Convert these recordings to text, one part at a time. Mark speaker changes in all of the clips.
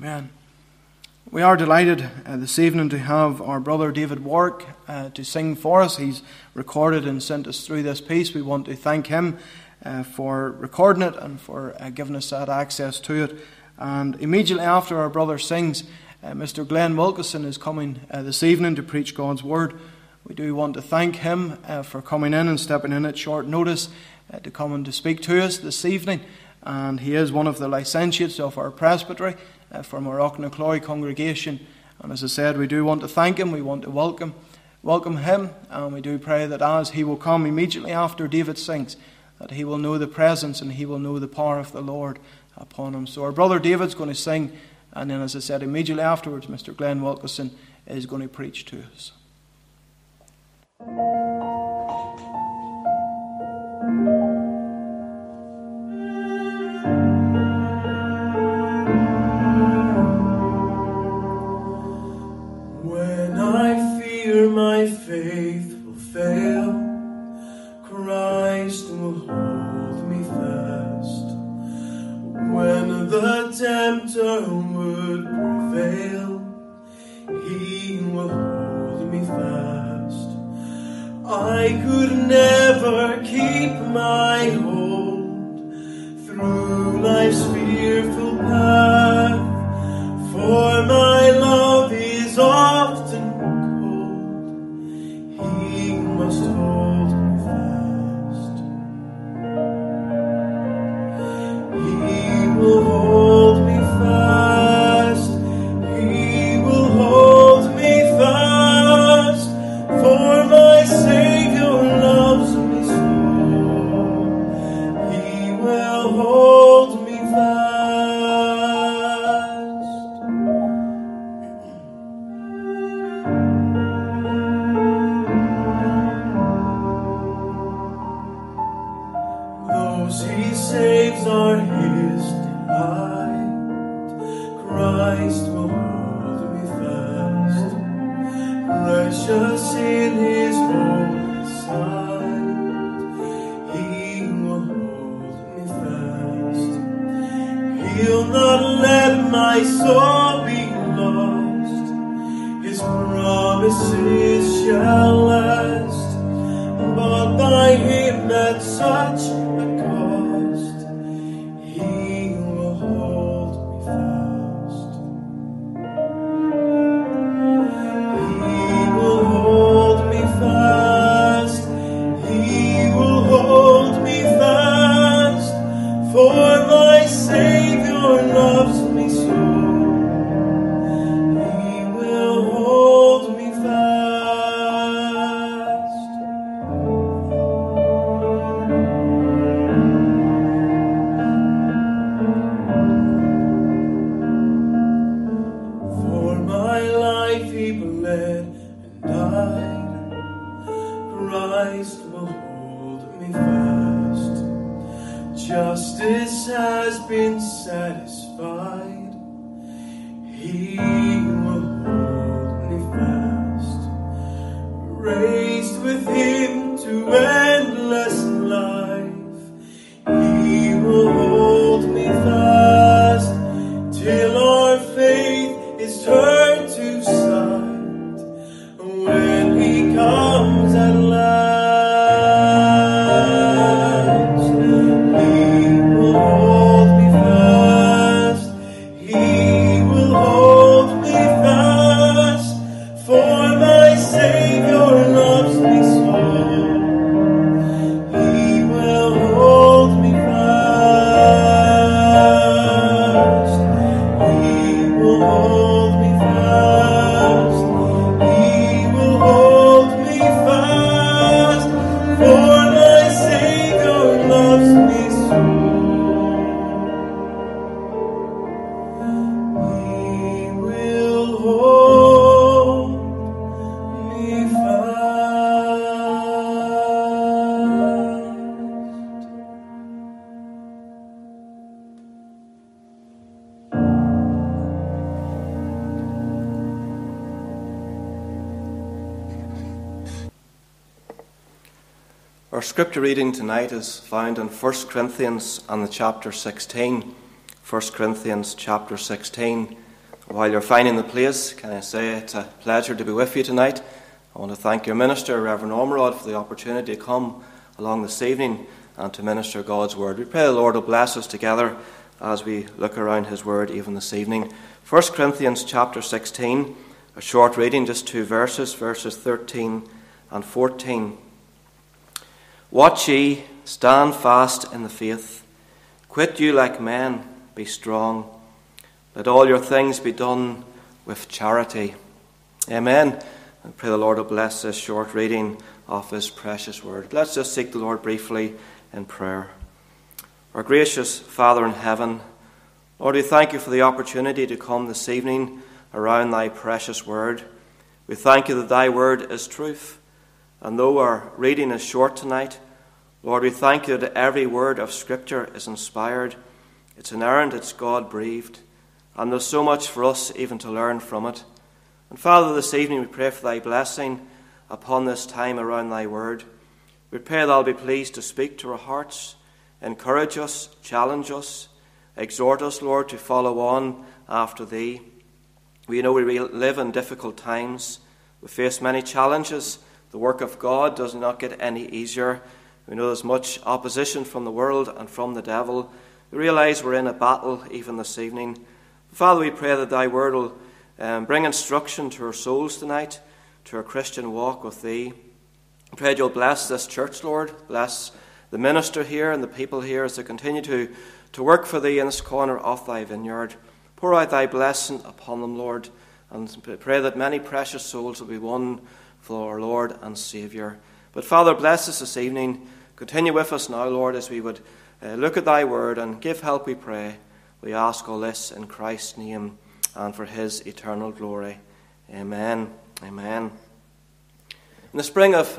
Speaker 1: Amen. We are delighted this evening to have our brother David Warwick to sing for us. He's recorded and sent us through this piece. We want to thank him for recording it and for giving us that access to it. And immediately after our brother sings, Mr. Glenn Wilkinson is coming this evening to preach God's Word. We do want to thank him for coming in and stepping in at short notice to come and to speak to us this evening. And he is one of the licentiates of our presbytery from our Auchnacloy congregation. And as I said, we do want to thank him. We want to welcome him. And we do pray that as he will come immediately after David sings, that he will know the presence and he will know the power of the Lord upon him. So our brother David's going to sing. And then, as I said, immediately afterwards, Mr. Glenn Wilkinson is going to preach to us.
Speaker 2: My faith will fail, Christ will hold me fast. When the tempter would prevail, he will hold me fast. I could never keep my hold through life's fearful path, for my love is often must hold me fast. He will hold me fast. He will hold me fast. For my Savior loves me so. He will hold me fast. He saves are his delight. Christ will hold me fast. Precious in his holy sight, he will hold me fast. He'll not let my soul be lost. His promises shall last. But by him at such a cost, he will hold me fast. He will hold me fast. He will hold me fast. For my Savior loves me so. He will hold me fast. Christ will hold me fast. Justice has been satisfied. He will hold me fast. Raised with him to endless life, he will hold me fast till our faith is turned to sight. When he comes at last, he will hold me fast. He will hold me fast. For my Savior loves me so. He will hold me fast. He will hold me fast. He will hold me fast, for my Savior loves me so. He will hold me fast.
Speaker 3: Our scripture reading tonight is found in 1 Corinthians and the chapter 16. 1 Corinthians chapter 16 While you're finding the place, can I say it's a pleasure to be with you tonight. I want to thank your minister, Reverend Ormerod, for the opportunity to come along this evening and to minister God's word. We pray the Lord will bless us together as we look around his word even this evening. 1 Corinthians chapter 16, a short reading, just 2 verses, verses 13 and 14. Watch ye, stand fast in the faith. Quit you like men, be strong. Let all your things be done with charity. Amen. And pray the Lord will bless this short reading of his precious word. Let's just seek the Lord briefly in prayer. Our gracious Father in heaven, Lord, we thank you for the opportunity to come this evening around thy precious word. We thank you that thy word is truth. And though our reading is short tonight, Lord, we thank you that every word of Scripture is inspired. It's inerrant, it's God-breathed. And there's so much for us even to learn from it. And Father, this evening we pray for thy blessing upon this time around thy word. We pray thou be pleased to speak to our hearts, encourage us, challenge us, exhort us, Lord, to follow on after thee. We know we live in difficult times. We face many challenges. The work of God does not get any easier. We know there's much opposition from the world and from the devil. We realize we're in a battle even this evening. Father, we pray that thy word will bring instruction to our souls tonight, to our Christian walk with thee. I pray you'll bless this church, Lord. Bless the minister here and the people here as they continue to work for thee in this corner of thy vineyard. Pour out thy blessing upon them, Lord, and pray that many precious souls will be won for our Lord and Saviour. But Father, bless us this evening. Continue with us now, Lord, as we would look at thy word and give help, we pray. We ask all this in Christ's name and for his eternal glory. Amen. Amen. In the spring of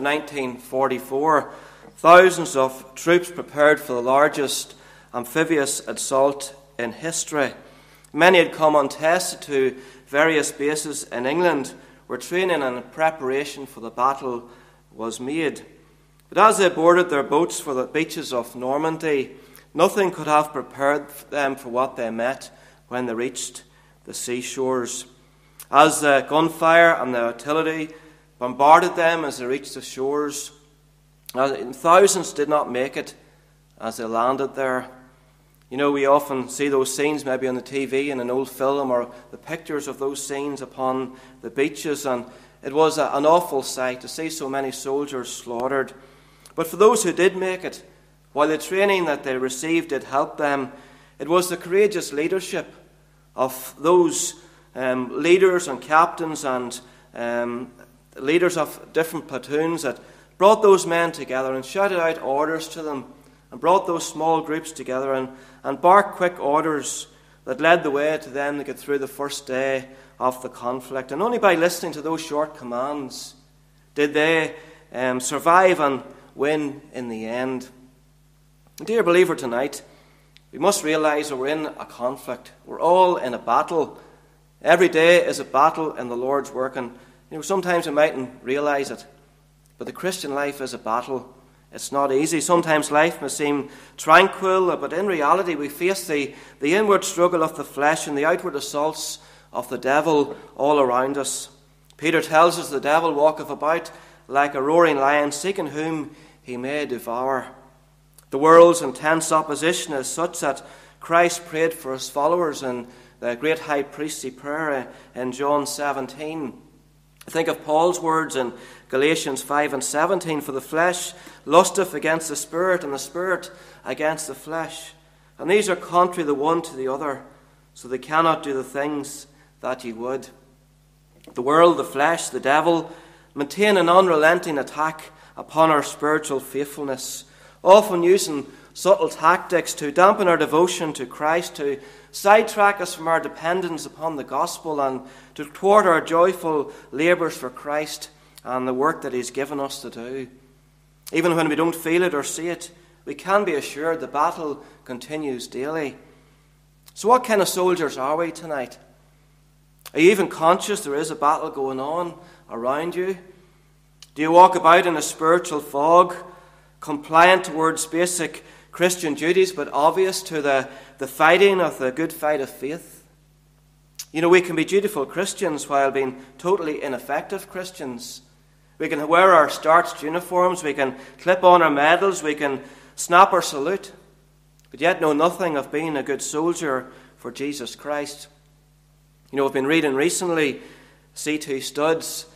Speaker 3: 1944, thousands of troops prepared for the largest amphibious assault in history. Many had come untested to various bases in England where training and preparation for the battle was made. But as they boarded their boats for the beaches of Normandy, nothing could have prepared them for what they met when they reached the seashores. As the gunfire and the artillery bombarded them as they reached the shores, thousands did not make it as they landed there. You know, we often see those scenes maybe on the TV in an old film or the pictures of those scenes upon the beaches, and it was an awful sight to see so many soldiers slaughtered. But for those who did make it, while the training that they received did help them, it was the courageous leadership of those leaders and captains and leaders of different platoons that brought those men together and shouted out orders to them and brought those small groups together and barked quick orders that led the way to them to get through the first day of the conflict. And only by listening to those short commands did they survive and win in the end. Dear believer, tonight, we must realize that we're in a conflict. We're all in a battle. Every day is a battle in the Lord's work, and sometimes we mightn't realize it. But the Christian life is a battle. It's not easy. Sometimes life may seem tranquil, but in reality we face the inward struggle of the flesh and the outward assaults of the devil all around us. Peter tells us the devil walketh about like a roaring lion, seeking whom he may devour. The world's intense opposition is such that Christ prayed for his followers in the great high priestly prayer in John 17. Think of Paul's words in Galatians 5 and 17, for the flesh lusteth against the spirit, and the spirit against the flesh. And these are contrary the one to the other, so they cannot do the things that ye would. The world, the flesh, the devil maintain an unrelenting attack upon our spiritual faithfulness, often using subtle tactics to dampen our devotion to Christ, to sidetrack us from our dependence upon the gospel, and to thwart our joyful labours for Christ and the work that he's given us to do. Even when we don't feel it or see it, we can be assured the battle continues daily. So what kind of soldiers are we tonight? Are you even conscious there is a battle going on around you? Do you walk about in a spiritual fog, compliant towards basic Christian duties, but obvious to the fighting of the good fight of faith? You know, we can be dutiful Christians while being totally ineffective Christians. We can wear our starched uniforms, we can clip on our medals, we can snap our salute, but yet know nothing of being a good soldier for Jesus Christ. You know, I've been reading recently C.T. Studd's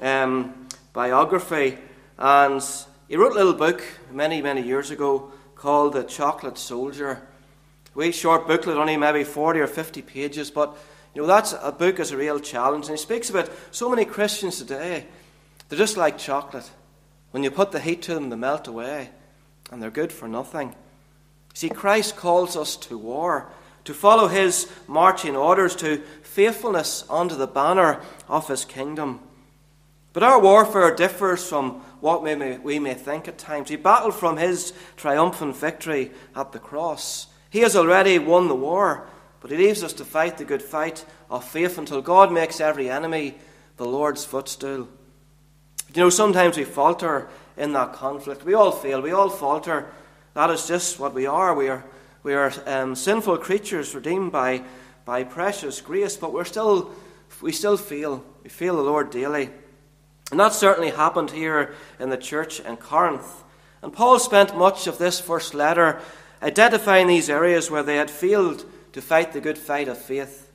Speaker 3: biography, and he wrote a little book many, many years ago called The Chocolate Soldier. A wee short booklet, only maybe 40 or 50 pages, but you know, that's a book is a real challenge. And he speaks about so many Christians today, they're just like chocolate. When you put the heat to them, they melt away, and they're good for nothing. See, Christ calls us to war, to follow his marching orders, to faithfulness under the banner of his kingdom. But our warfare differs from what we may think at times. We battle from his triumphant victory at the cross. He has already won the war, but he leaves us to fight the good fight of faith until God makes every enemy the Lord's footstool. You know, sometimes we falter in that conflict. We all fail. We all falter. That is just what we are. We are sinful creatures redeemed by precious grace, but we still fail. We fail the Lord daily. And that certainly happened here in the church in Corinth. And Paul spent much of this first letter identifying these areas where they had failed to fight the good fight of faith.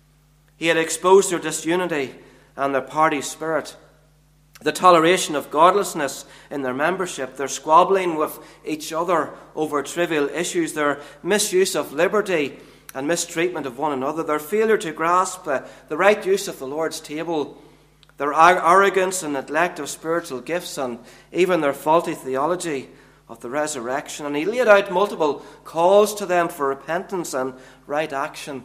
Speaker 3: He had exposed their disunity and their party spirit, the toleration of godlessness in their membership, their squabbling with each other over trivial issues, their misuse of liberty and mistreatment of one another, their failure to grasp the right use of the Lord's table, their arrogance and neglect of spiritual gifts, and even their faulty theology of the resurrection. And he laid out multiple calls to them for repentance and right action.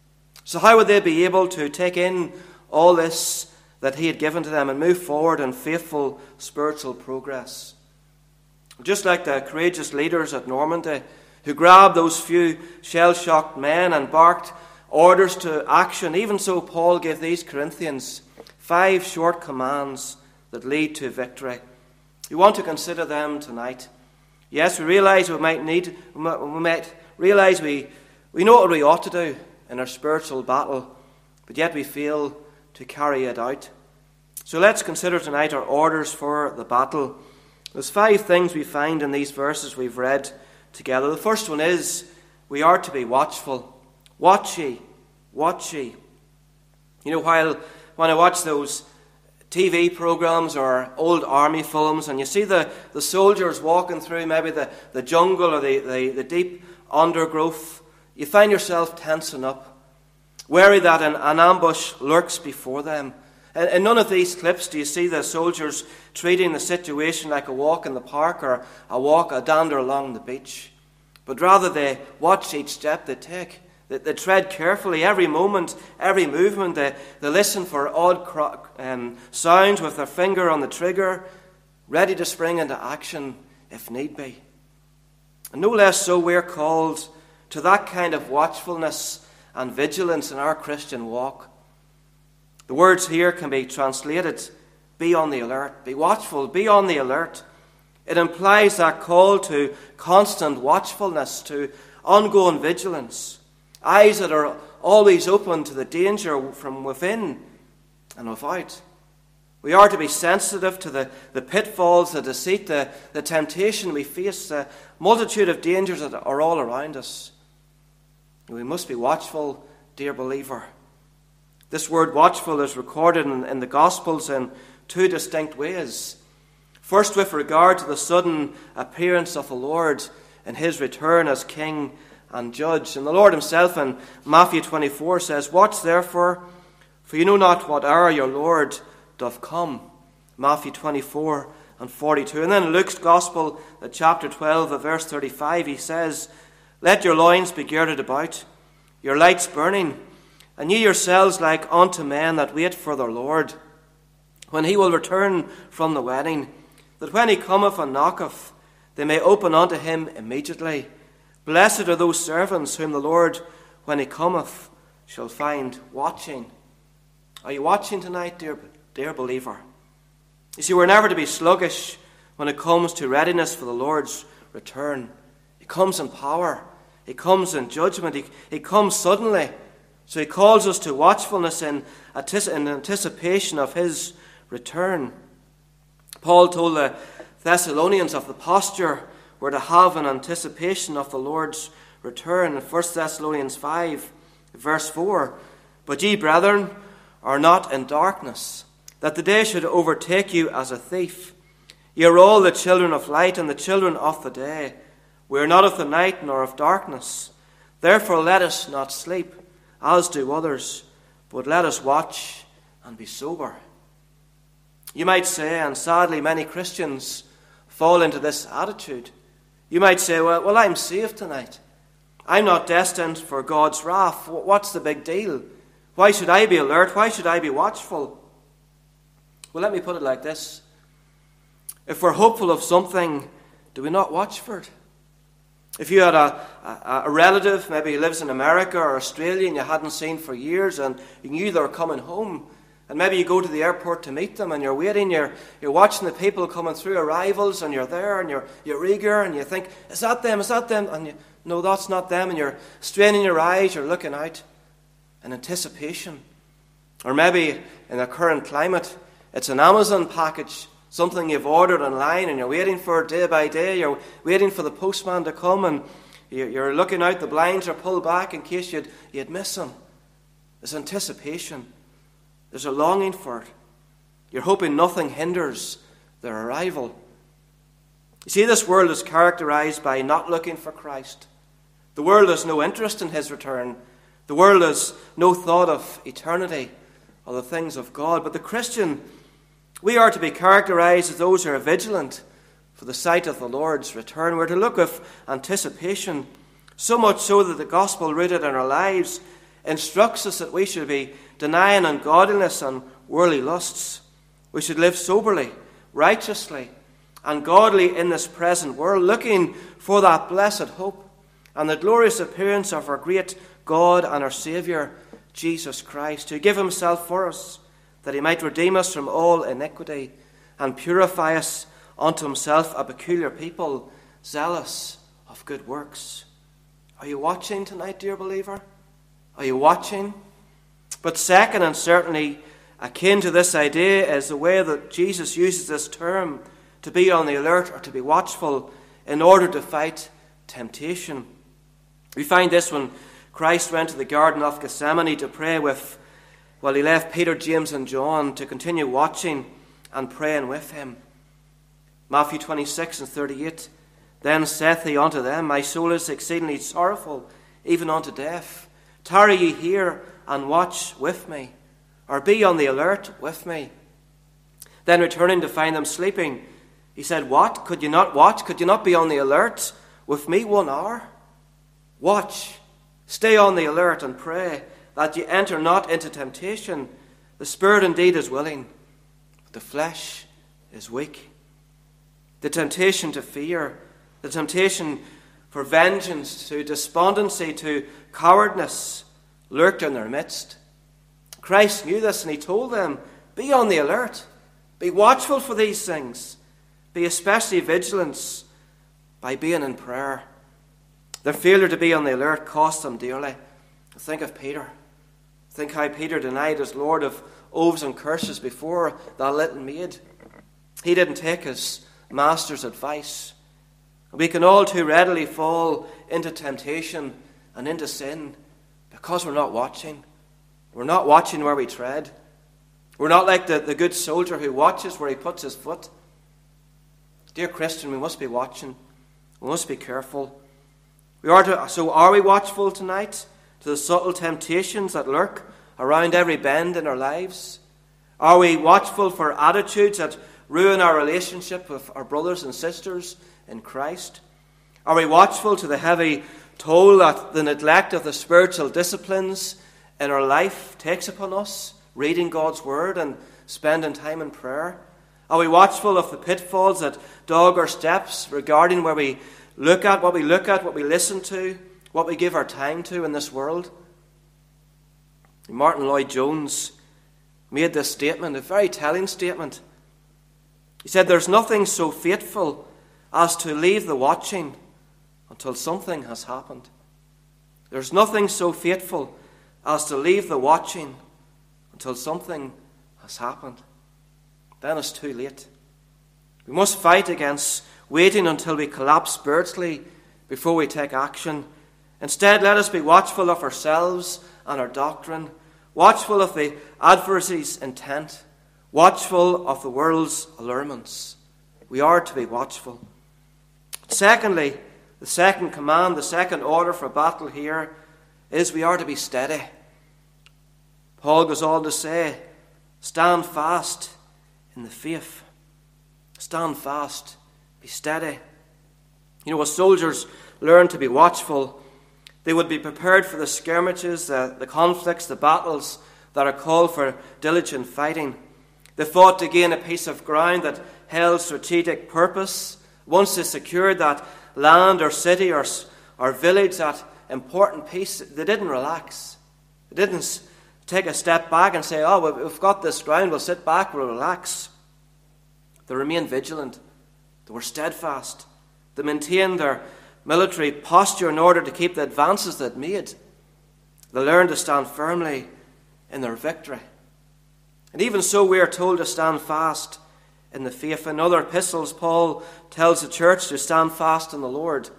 Speaker 3: So how would they be able to take in all this that he had given to them and move forward in faithful spiritual progress? Just like the courageous leaders at Normandy who grabbed those few shell-shocked men and barked orders to action, even so Paul gave these Corinthians 5 short commands that lead to victory. We want to consider them tonight. Yes, we realize we know what we ought to do in our spiritual battle, but yet we fail to carry it out. So let's consider tonight our orders for the battle. There's 5 things we find in these verses we've read together. The first one is we are to be watchful. Watch ye, watch ye. You know, when I watch those TV programs or old army films, and you see the soldiers walking through maybe the jungle or the deep undergrowth, you find yourself tensing up, wary that an ambush lurks before them. In none of these clips do you see the soldiers treating the situation like a walk in the park or a dander along the beach, but rather they watch each step they take. They tread carefully every moment, every movement. They listen for odd sounds with their finger on the trigger, ready to spring into action if need be. And no less so, we're called to that kind of watchfulness and vigilance in our Christian walk. The words here can be translated, be on the alert, be watchful, be on the alert. It implies that call to constant watchfulness, to ongoing vigilance. Eyes that are always open to the danger from within and without. We are to be sensitive to the pitfalls, the deceit, the temptation we face, the multitude of dangers that are all around us. We must be watchful, dear believer. This word watchful is recorded in the Gospels in 2 distinct ways. First, with regard to the sudden appearance of the Lord in his return as King and Judge. And the Lord himself in Matthew 24 says, watch therefore, for you know not what hour your Lord doth come. Matthew 24 and 42. And then in Luke's Gospel, chapter 12, verse 35, he says, let your loins be girded about, your lights burning, and ye yourselves like unto men that wait for their Lord, when he will return from the wedding, that when he cometh and knocketh, they may open unto him immediately. Blessed are those servants whom the Lord, when he cometh, shall find watching. Are you watching tonight, dear believer? You see, we're never to be sluggish when it comes to readiness for the Lord's return. He comes in power. He comes in judgment. He comes suddenly. So he calls us to watchfulness in anticipation of his return. Paul told the Thessalonians of the posture we're to have in anticipation of the Lord's return in 1 Thessalonians 5, verse 4. But ye, brethren, are not in darkness, that the day should overtake you as a thief. Ye are all the children of light and the children of the day. We are not of the night nor of darkness. Therefore let us not sleep, as do others, but let us watch and be sober. You might say, and sadly many Christians fall into this attitude, you might say, well, I'm saved tonight. I'm not destined for God's wrath. What's the big deal? Why should I be alert? Why should I be watchful? Well, let me put it like this. If we're hopeful of something, do we not watch for it? If you had a relative, maybe he lives in America or Australia and you hadn't seen for years and you knew they were coming home, and maybe you go to the airport to meet them and you're waiting, you're watching the people coming through arrivals and you're there and you're eager and you think, is that them? And no, that's not them, and you're straining your eyes, you're looking out in anticipation. Or maybe in the current climate, it's an Amazon package, something you've ordered online and you're waiting for it day by day. You're waiting for the postman to come and you're looking out, the blinds are pulled back in case you'd miss him. There's anticipation. There's a longing for it. You're hoping nothing hinders their arrival. You see, this world is characterized by not looking for Christ. The world has no interest in his return. The world has no thought of eternity or the things of God. But the Christian, we are to be characterized as those who are vigilant for the sight of the Lord's return. We're to look with anticipation, so much so that the gospel rooted in our lives instructs us that we should be denying ungodliness and worldly lusts. We should live soberly, righteously, and godly in this present world, looking for that blessed hope and the glorious appearance of our great God and our Saviour, Jesus Christ, who gave himself for us, that he might redeem us from all iniquity and purify us unto himself a peculiar people, zealous of good works. Are you watching tonight, dear believer? Are you watching? But second, and certainly akin to this idea, is the way that Jesus uses this term, to be on the alert or to be watchful in order to fight temptation. We find this when Christ went to the Garden of Gethsemane to pray he left Peter, James and John to continue watching and praying with him. Matthew 26 and 38, Then saith he unto them, My soul is exceedingly sorrowful, even unto death. Tarry ye here and watch with me, or be on the alert with me. Then returning to find them sleeping, he said, What? Could you not watch? Could you not be on the alert with me 1 hour? Watch, stay on the alert and pray, that ye enter not into temptation. The spirit indeed is willing, but the flesh is weak. The temptation to fear, the temptation for vengeance, to despondency, to cowardness lurked in their midst. Christ knew this and he told them, be on the alert, be watchful for these things, be especially vigilant by being in prayer. Their failure to be on the alert cost them dearly. Think of Peter. Think how Peter denied his Lord of oaths and curses before that little maid. He didn't take his master's advice. We can all too readily fall into temptation and into sin because we're not watching. We're not watching where we tread. We're not like the good soldier who watches where he puts his foot. Dear Christian, we must be watching. We must be careful. So are we watchful tonight to the subtle temptations that lurk around every bend in our lives? Are we watchful for attitudes that ruin our relationship with our brothers and sisters in Christ? Are we watchful to the heavy toll that the neglect of the spiritual disciplines in our life takes upon us, reading God's Word and spending time in prayer? Are we watchful of the pitfalls that dog our steps regarding where we look at, what we listen to, what we give our time to in this world? Martin Lloyd-Jones made this statement, a very telling statement. He said, there's nothing so fateful as to leave the watching until something has happened. There's nothing so fateful as to leave the watching until something has happened. Then it's too late. We must fight against waiting until we collapse spiritually before we take action. Instead, let us be watchful of ourselves and our doctrine, watchful of the adversary's intent, watchful of the world's allurements. We are to be watchful. Secondly, the second command, the second order for battle here is we are to be steady. Paul goes on to say, stand fast in the faith. Stand fast. Be steady. You know, as soldiers learn to be watchful, they would be prepared for the skirmishes, the conflicts, the battles that are called for diligent fighting. They fought to gain a piece of ground that held strategic purpose. Once they secured that land or city or village, that important piece, they didn't relax. They didn't take a step back and say, oh, we've got this ground, we'll sit back, we'll relax. They remained vigilant. They were steadfast. They maintained their military posture in order to keep the advances they'd made. They learned to stand firmly in their victory. And even so, we are told to stand fast in the faith. In other epistles, Paul tells the church to stand fast in the Lord.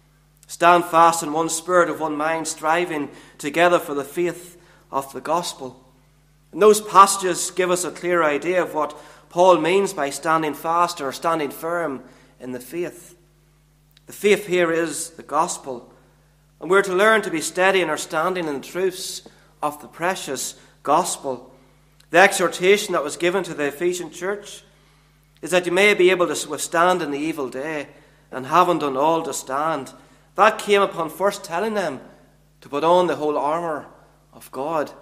Speaker 3: Stand fast in one spirit of one mind, striving together for the faith of the gospel. And those passages give us a clear idea of what Paul means by standing fast or standing firm in the faith. The faith here is the gospel. And we're to learn to be steady in our standing in the truths of the precious gospel. The exhortation that was given to the Ephesian church is that you may be able to withstand in the evil day, and having done all to stand. That came upon first telling them to put on the whole armour of God.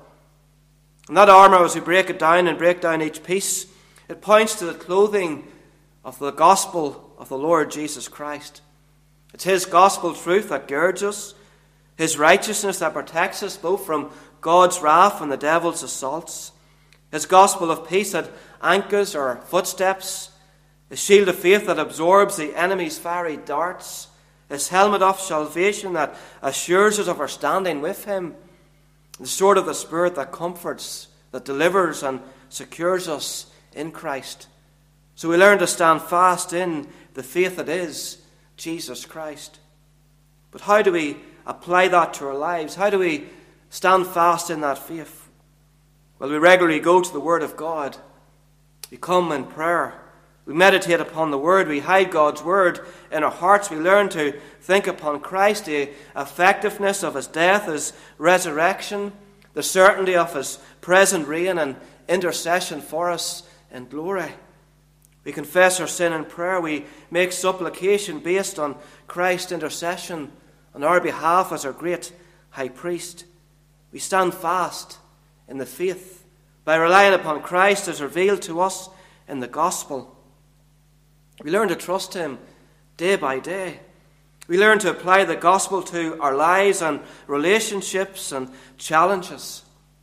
Speaker 3: And that armour, as we break it down and break down each piece, it points to the clothing of the gospel of the Lord Jesus Christ. It's his gospel truth that girds us, his righteousness that protects us both from God's wrath and the devil's assaults, his gospel of peace that anchors our footsteps, his shield of faith that absorbs the enemy's fiery darts, his helmet of salvation that assures us of our standing with him, the sword of the Spirit that comforts, that delivers and secures us in Christ. So we learn to stand fast in the faith that is Jesus Christ. But how do we apply that to our lives? How do we stand fast in that faith? Well, we regularly go to the Word of God. We come in prayer. We meditate upon the Word. We hide God's Word in our hearts. We learn to think upon Christ, the effectiveness of his death, his resurrection, the certainty of his present reign and intercession for us in glory. We confess our sin in prayer. We make supplication based on Christ's intercession on our behalf as our great high priest. We stand fast in the faith by relying upon Christ as revealed to us in the gospel. We learn to trust him day by day. We learn to apply the gospel to our lives and relationships and challenges.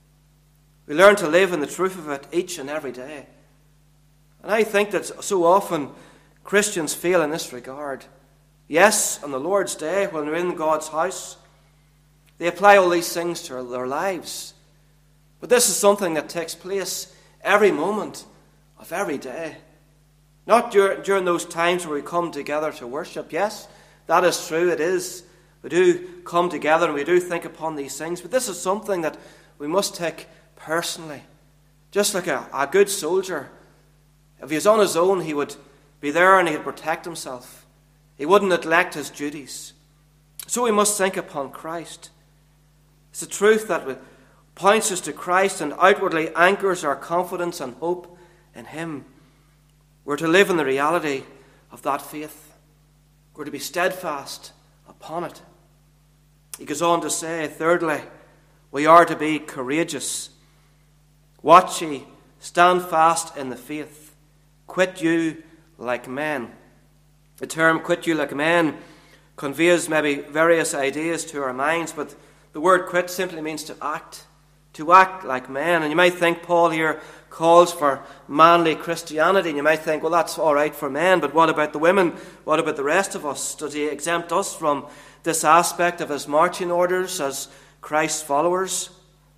Speaker 3: We learn to live in the truth of it each and every day. And I think that so often Christians fail in this regard. Yes, on the Lord's Day, when we're in God's house, they apply all these things to their lives. But this is something that takes place every moment of every day. Not during those times where we come together to worship. Yes, that is true, it is. We do come together and we do think upon these things. But this is something that we must take personally. Just like a good soldier. If he was on his own, he would be there and he'd protect himself. He wouldn't neglect his duties. So we must think upon Christ. It's the truth that points us to Christ and outwardly anchors our confidence and hope in him. We're to live in the reality of that faith. We're to be steadfast upon it. He goes on to say, thirdly, we are to be courageous. Watch ye, stand fast in the faith. Quit you like men. The term quit you like men conveys maybe various ideas to our minds, but the word quit simply means to act like men. And you might think Paul here calls for manly Christianity, and you might think, well, that's all right for men, but what about the women? What about the rest of us? Does he exempt us from this aspect of his marching orders as Christ's followers?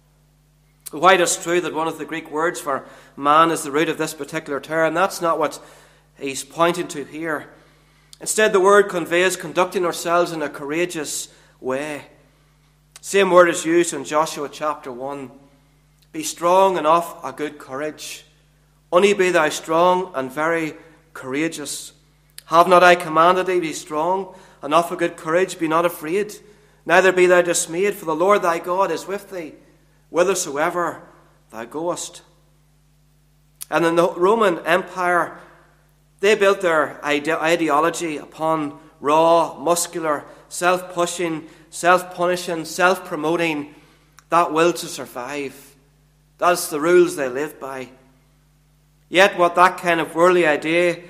Speaker 3: While it's true that one of the Greek words for man is the root of this particular term, that's not what he's pointing to here. Instead, the word conveys conducting ourselves in a courageous way. Same word is used in Joshua chapter 1. Be strong and of a good courage. Only be thou strong and very courageous. Have not I commanded thee, be strong and of a good courage, be not afraid, neither be thou dismayed, for the Lord thy God is with thee, whithersoever thou goest. And in the Roman Empire, they built their ideology upon raw, muscular, self-pushing, self-punishing, self-promoting, that will to survive. That's the rules they live by. Yet what that kind of worldly idea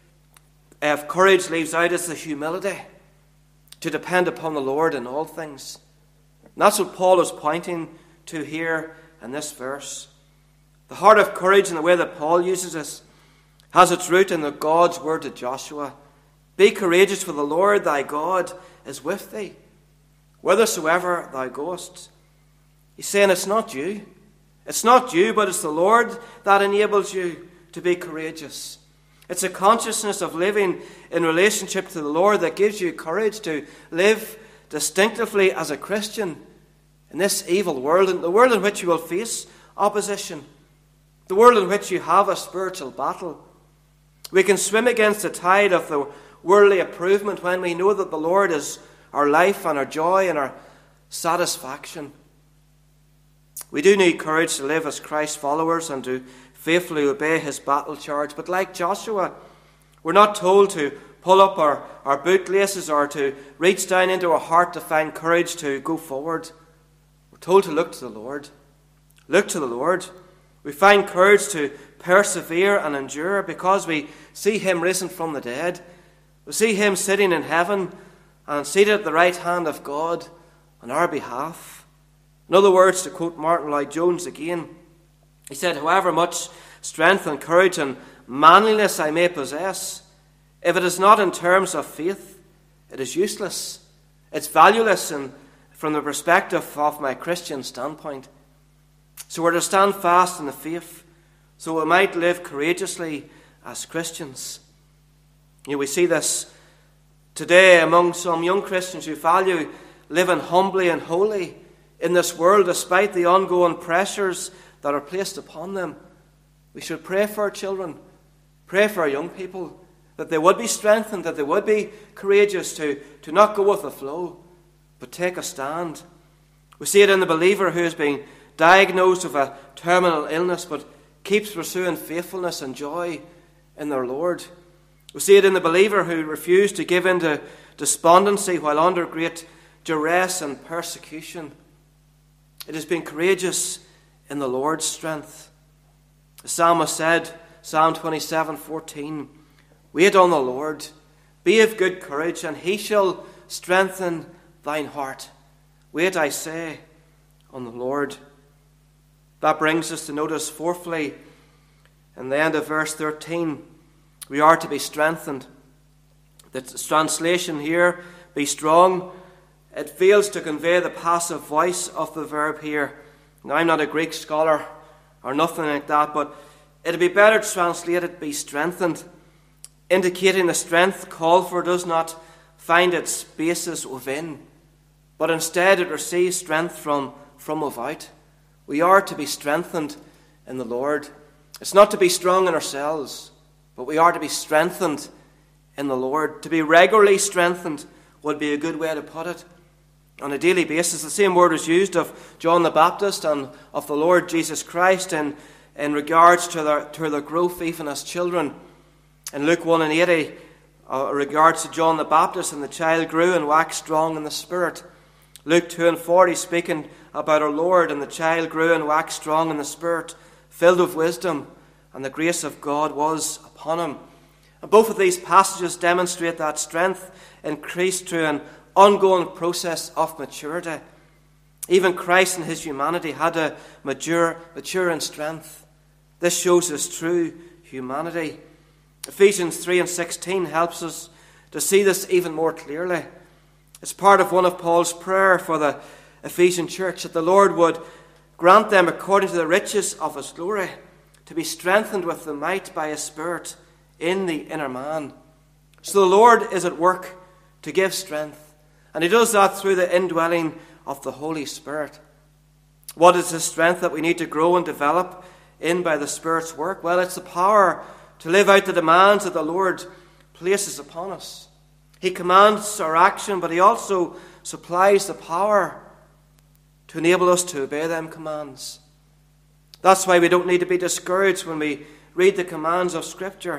Speaker 3: of courage leaves out is the humility to depend upon the Lord in all things. And that's what Paul is pointing to here in this verse. The heart of courage, in the way that Paul uses it, has its root in the God's word to Joshua. Be courageous, for the Lord thy God is with thee, whithersoever thou goest. He's saying it's not you. It's not you, but it's the Lord that enables you to be courageous. It's a consciousness of living in relationship to the Lord that gives you courage to live distinctively as a Christian in this evil world, in the world in which you will face opposition, the world in which you have a spiritual battle. We can swim against the tide of the worldly improvement when we know that the Lord is our life and our joy and our satisfaction. We do need courage to live as Christ's followers and to faithfully obey his battle charge. But like Joshua, we're not told to pull up our bootlaces or to reach down into our heart to find courage to go forward. We're told to look to the Lord. Look to the Lord. We find courage to persevere and endure because we see him risen from the dead. We see him sitting in heaven and seated at the right hand of God on our behalf. In other words, to quote Martin Lloyd-Jones again, he said, however much strength and courage and manliness I may possess, if it is not in terms of faith, it is useless. It's valueless from the perspective of my Christian standpoint. So we're to stand fast in the faith, so we might live courageously as Christians. We see this today among some young Christians who value living humbly and holy in this world despite the ongoing pressures that are placed upon them. We should pray for our children, pray for our young people, that they would be strengthened, that they would be courageous to not go with the flow, but take a stand. We see it in the believer who has been diagnosed with a terminal illness, but keeps pursuing faithfulness and joy in their Lord. We see it in the believer who refused to give in to despondency while under great duress and persecution. It has been courageous in the Lord's strength. The psalmist said, Psalm 27:14, wait on the Lord, be of good courage, and he shall strengthen thine heart. Wait, I say, on the Lord. That brings us to notice, fourthly, in the end of verse 13, we are to be strengthened. The translation here, be strong, it fails to convey the passive voice of the verb here. Now, I'm not a Greek scholar or nothing like that, but it'd be better translated, be strengthened, indicating the strength called for does not find its basis within, but instead it receives strength from without. We are to be strengthened in the Lord. It's not to be strong in ourselves, but we are to be strengthened in the Lord. To be regularly strengthened would be a good way to put it. On a daily basis, the same word is used of John the Baptist and of the Lord Jesus Christ in regards to their growth even as children. In Luke 1:80, regards to John the Baptist, and the child grew and waxed strong in the Spirit. Luke 2:40, speaking about our Lord, and the child grew and waxed strong in the Spirit, filled with wisdom, and the grace of God was upon him. And both of these passages demonstrate that strength increased through an ongoing process of maturity. Even Christ in his humanity had to mature in strength. This shows his true humanity. Ephesians 3:16 helps us to see this even more clearly. It's part of one of Paul's prayer for the Ephesian church, that the Lord would grant them according to the riches of his glory, to be strengthened with the might by his Spirit in the inner man. So the Lord is at work to give strength, and he does that through the indwelling of the Holy Spirit. What is the strength that we need to grow and develop in by the Spirit's work? Well, it's the power to live out the demands that the Lord places upon us. He commands our action, but he also supplies the power to enable us to obey them commands. That's why we don't need to be discouraged when we read the commands of Scripture.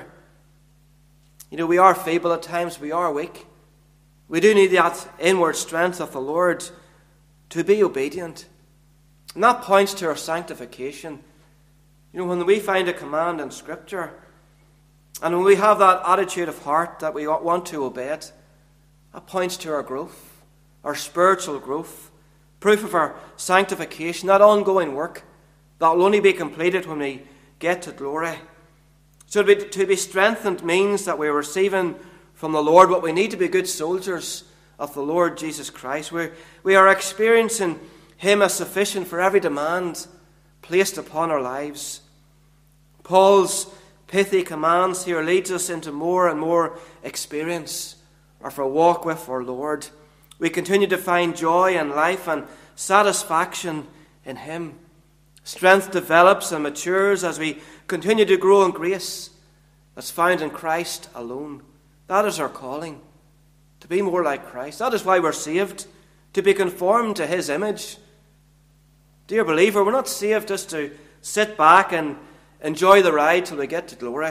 Speaker 3: We are feeble at times, we are weak. We do need that inward strength of the Lord to be obedient. And that points to our sanctification. When we find a command in Scripture, and when we have that attitude of heart that we want to obey it, that points to our growth, our spiritual growth, proof of our sanctification, that ongoing work that will only be completed when we get to glory. So to be strengthened means that we're receiving from the Lord what we need to be good soldiers of the Lord Jesus Christ. We are experiencing him as sufficient for every demand placed upon our lives. Paul's pithy commands here leads us into more and more experience of our walk with our Lord. We continue to find joy and life and satisfaction in him. Strength develops and matures as we continue to grow in grace that's found in Christ alone. That is our calling, to be more like Christ. That is why we're saved, to be conformed to his image. Dear believer, we're not saved just to sit back and enjoy the ride till we get to glory.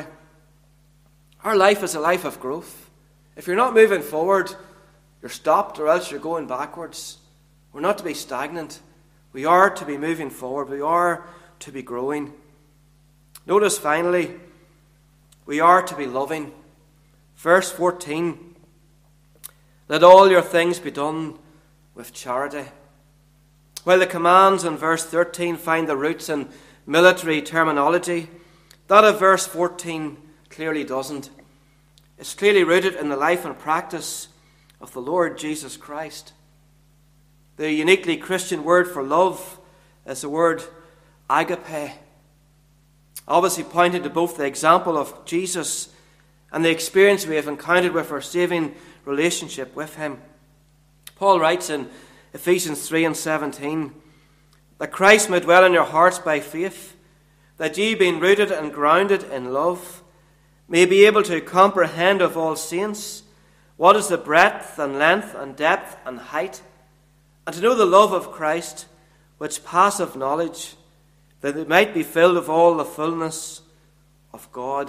Speaker 3: Our life is a life of growth. If you're not moving forward, you're stopped, or else you're going backwards. We're not to be stagnant. We are to be moving forward. We are to be growing. Notice finally, we are to be loving. Verse 14, let all your things be done with charity. While the commands in verse 13 find the roots in military terminology, that of verse 14 clearly doesn't. It's clearly rooted in the life and practice of the Lord Jesus Christ. The uniquely Christian word for love is the word agape, obviously pointing to both the example of Jesus and the experience we have encountered with our saving relationship with him. Paul writes in Ephesians 3:17, that Christ may dwell in your hearts by faith, that ye, being rooted and grounded in love, may be able to comprehend of all saints what is the breadth and length and depth and height, and to know the love of Christ, which passeth knowledge, that it might be filled of all the fullness of God.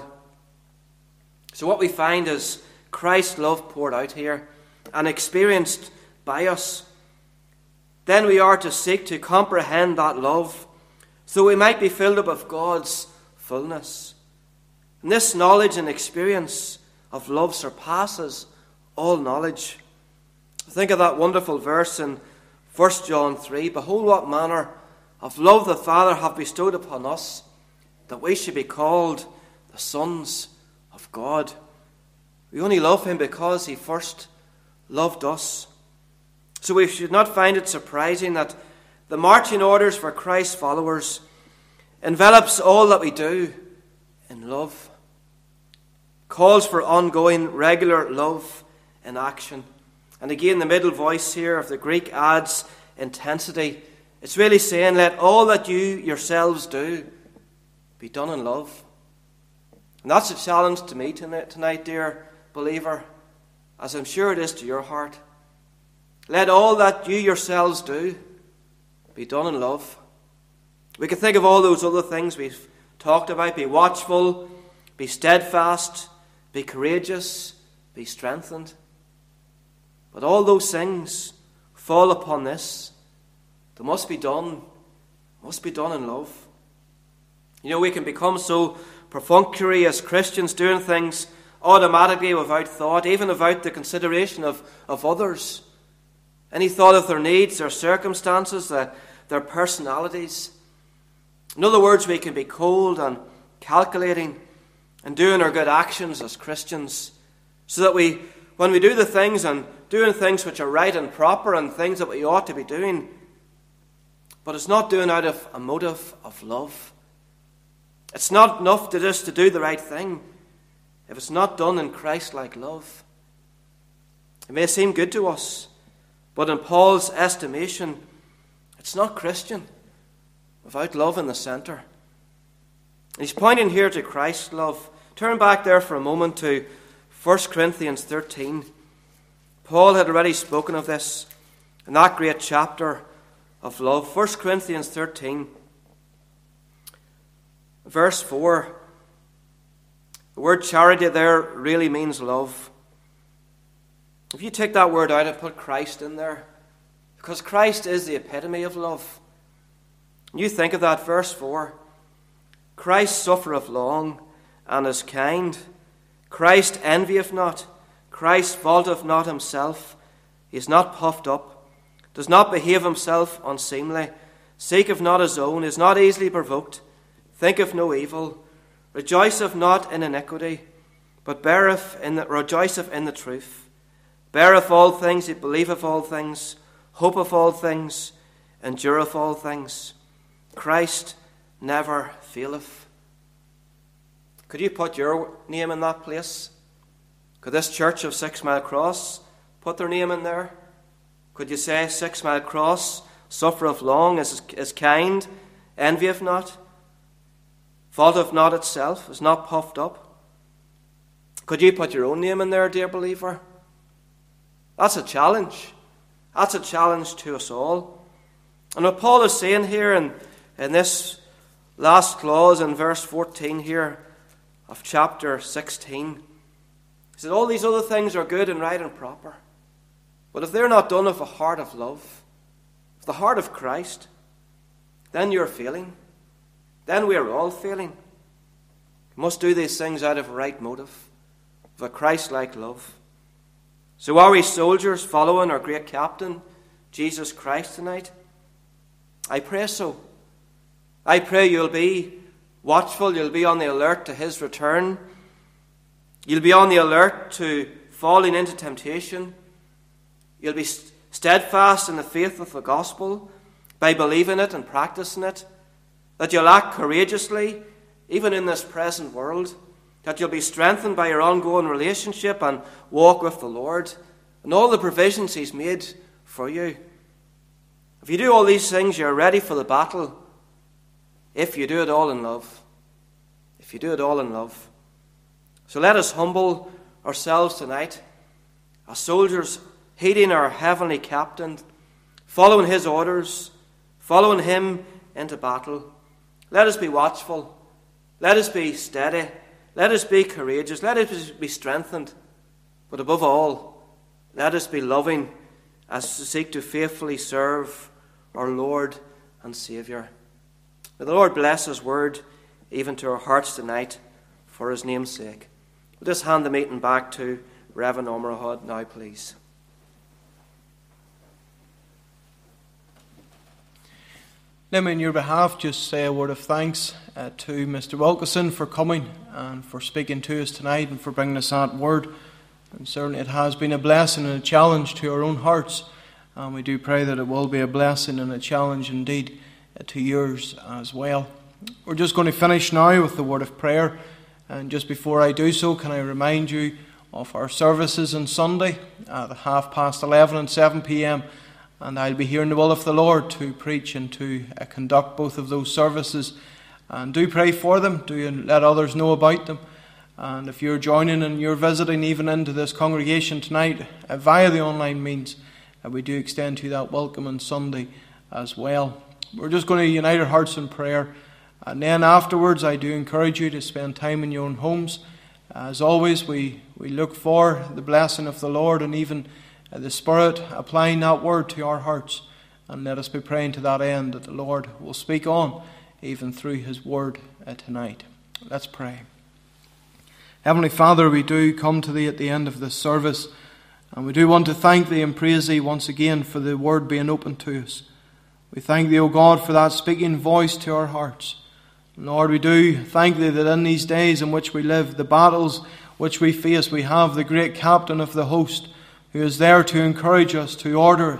Speaker 3: So what we find is Christ's love poured out here and experienced by us. Then we are to seek to comprehend that love, so we might be filled up of God's fullness. And this knowledge and experience of love surpasses all knowledge. Think of that wonderful verse in 1 John 3. Behold, what manner of love the Father hath bestowed upon us, that we should be called the sons of God. We only love him because he first loved us. So we should not find it surprising that the marching orders for Christ's followers envelops all that we do in love. Calls for ongoing, regular love in action. And again, the middle voice here of the Greek adds intensity. It's really saying, let all that you yourselves do be done in love. And that's a challenge to me tonight, dear believer, as I'm sure it is to your heart. Let all that you yourselves do be done in love. We can think of all those other things we've talked about. Be watchful, be steadfast, be courageous, be strengthened. But all those things fall upon this. They must be done in love. We can become so perfunctory as Christians, doing things automatically without thought, even without the consideration of others. Any thought of their needs, their circumstances, their personalities. In other words, we can be cold and calculating and doing our good actions as Christians, so that when we do the things and doing things which are right and proper and things that we ought to be doing, but it's not doing out of a motive of love. It's not enough to just to do the right thing if it's not done in Christ-like love. It may seem good to us, but in Paul's estimation, it's not Christian without love in the centre. He's pointing here to Christ's love. Turn back there for a moment to 1 Corinthians 13. Paul had already spoken of this in that great chapter of love. 1 Corinthians 13, verse 4. The word charity there really means love. If you take that word out and put Christ in there, because Christ is the epitome of love. You think of that, verse 4. Christ suffereth long and is kind. Christ envieth not. Christ vaunteth not himself. He is not puffed up. Does not behave himself unseemly. Seeketh not his own. Is not easily provoked. Thinketh no evil. Rejoiceth not in iniquity, but rejoiceth in the truth. Beareth all things. He believeth all things. Hopeth all things. Endureth all things. Christ never faileth. Could you put your name in that place? Could this church of 6 Mile Cross put their name in there? Could you say 6 Mile Cross suffereth long, is kind, envieth not, vaunteth not itself, is not puffed up? Could you put your own name in there, dear believer? That's a challenge. That's a challenge to us all. And what Paul is saying here in this last clause in verse 14 here of chapter 16, he said all these other things are good and right and proper. But if they're not done with a heart of love, with the heart of Christ, then you're failing. Then we're all failing. We must do these things out of a right motive, of a Christ-like love. So are we soldiers following our great captain, Jesus Christ, tonight? I pray so. I pray you'll be watchful, you'll be on the alert to his return. You'll be on the alert to falling into temptation. You'll be steadfast in the faith of the gospel by believing it and practicing it. That you'll act courageously, even in this present world. That you'll be strengthened by your ongoing relationship and walk with the Lord and all the provisions he's made for you. If you do all these things, you're ready for the battle. If you do it all in love. If you do it all in love. So let us humble ourselves tonight as soldiers heeding our heavenly captain, following his orders, following him into battle. Let us be watchful. Let us be steady. Let us be courageous. Let us be strengthened. But above all, let us be loving as we seek to faithfully serve our Lord and Saviour. May the Lord bless his word even to our hearts tonight for his name's sake. We'll just hand the meeting back to Reverend Ormerod now, please.
Speaker 1: Let me on your behalf just say a word of thanks to Mr. Wilkinson for coming and for speaking to us tonight and for bringing us that word. And certainly it has been a blessing and a challenge to our own hearts. And we do pray that it will be a blessing and a challenge indeed to yours as well. We're just going to finish now with the word of prayer. And just before I do so, can I remind you of our services on Sunday at 11:30 and 7 p.m. And I'll be here in the will of the Lord to preach and to conduct both of those services. And do pray for them. Do let others know about them. And if you're joining and you're visiting even into this congregation tonight via the online means, we do extend to you that welcome on Sunday as well. We're just going to unite our hearts in prayer. And then afterwards, I do encourage you to spend time in your own homes. As always, we look for the blessing of the Lord and even the Spirit applying that word to our hearts. And let us be praying to that end that the Lord will speak on even through his word tonight. Let's pray. Heavenly Father, we do come to thee at the end of this service, and we do want to thank thee and praise thee once again for the word being open to us. We thank thee, O God, for that speaking voice to our hearts. Lord, we do thank thee that in these days in which we live, the battles which we face, we have the great captain of the host who is there to encourage us, to order us,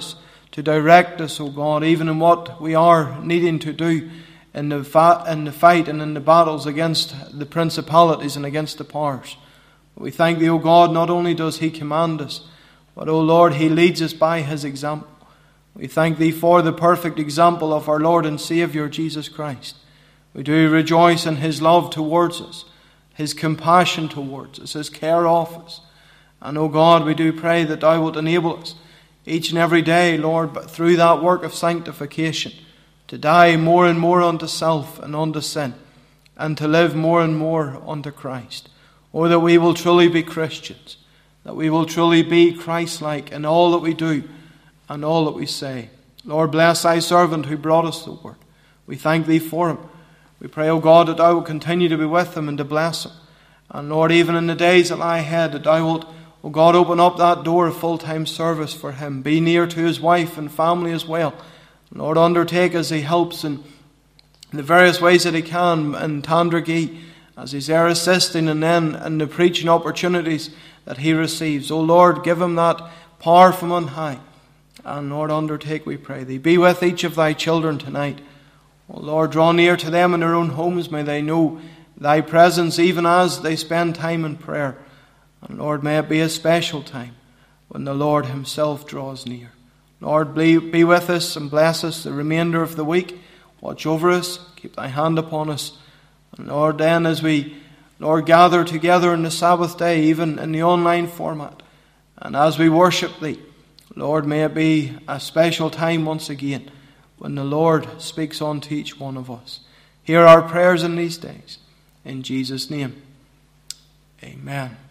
Speaker 1: to direct us, O God, even in what we are needing to do in the fight and in the battles against the principalities and against the powers. We thank Thee, O God, not only does He command us, but, O Lord, He leads us by His example. We thank Thee for the perfect example of our Lord and Saviour, Jesus Christ. We do rejoice in His love towards us, His compassion towards us, His care of us. And, O God, we do pray that Thou wilt enable us each and every day, Lord, but through that work of sanctification, to die more and more unto self and unto sin, and to live more and more unto Christ. Or that we will truly be Christians, that we will truly be Christ-like in all that we do and all that we say. Lord, bless Thy servant who brought us the word. We thank Thee for him. We pray, O God, that Thou wilt continue to be with him and to bless him. And Lord, even in the days that lie ahead, that Thou wilt, O God, open up that door of full-time service for him. Be near to his wife and family as well. Lord, undertake as he helps in the various ways that he can in Tandragee, as he's there assisting, and then in the preaching opportunities that he receives. O Lord, give him that power from on high. And Lord, undertake, we pray Thee. Be with each of Thy children tonight. O Lord, draw near to them in their own homes. May they know Thy presence even as they spend time in prayer. And Lord, may it be a special time when the Lord Himself draws near. Lord, be with us and bless us the remainder of the week. Watch over us. Keep Thy hand upon us. And Lord, then as we, Lord, gather together on the Sabbath day, even in the online format, and as we worship Thee, Lord, may it be a special time once again when the Lord speaks unto each one of us. Hear our prayers in these days. In Jesus' name, amen.